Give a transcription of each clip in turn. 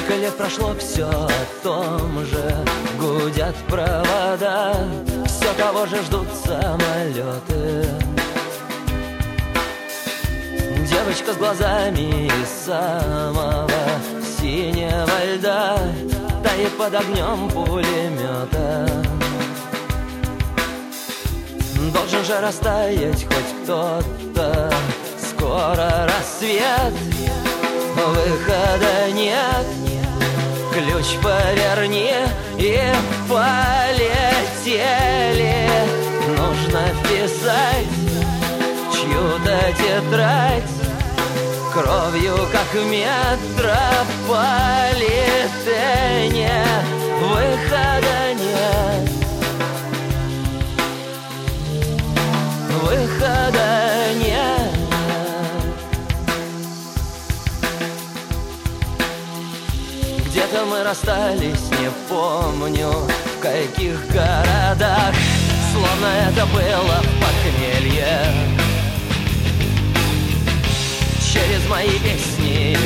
Сколько лет прошло, все о том же. Гудят провода, все того же ждут самолеты. Девочка с глазами из самого синего льда тает под огнем пулемета. Должен же растаять хоть кто-то. Скоро рассвет, выхода нет. Ключ поверни и полетели. Нужно вписать чью-то тетрадь кровью, как в метрополитене. Выхода нет. Выхода нет. Где-то мы расстались, не помню в каких городах. Словно это было похмелье. Через мои песни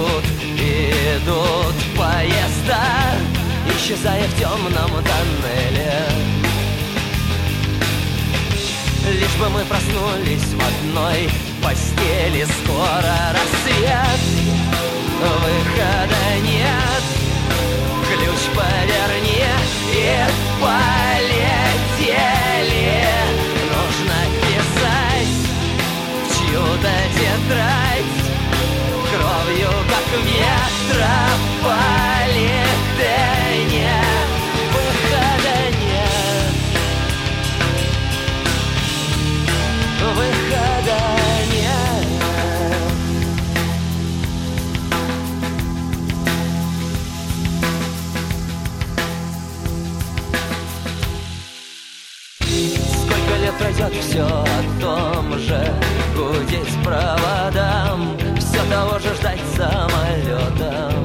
идут поезда, исчезая в темном тоннеле. Лишь бы мы проснулись в одной постели. Скоро рассвет, выхода нет. Ключ поверни и полетели. Нужно писать в чью-то тетрадь кровью, как в метрополитене. Выхода нет. Выхода нет. Сколько лет пройдет, все о том же. Гудеть проводам, все того же ждать самолетом.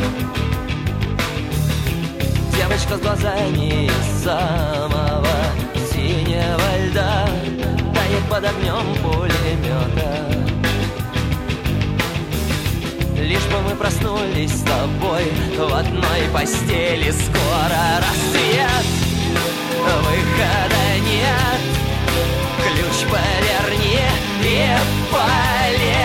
Девочка с глазами из самого синего льда тает под огнем пулемета. Лишь бы мы проснулись с тобой в одной постели. Скоро рассвет, выхода нет. Ключ поверни и полетели.